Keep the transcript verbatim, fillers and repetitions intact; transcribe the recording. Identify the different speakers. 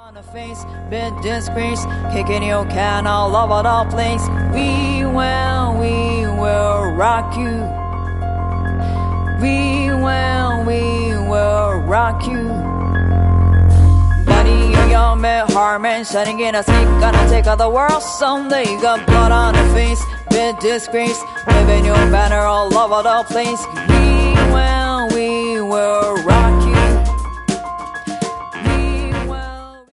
Speaker 1: On the face, bit disgrace, kicking your can all over the place. We will, we will rock you. We will, we will rock you. Body of your man, heart man, shining in a sneak, gonna take out the world someday. You got blood on the face, bit disgrace, waving your banner all over the place. We will, we will rock you.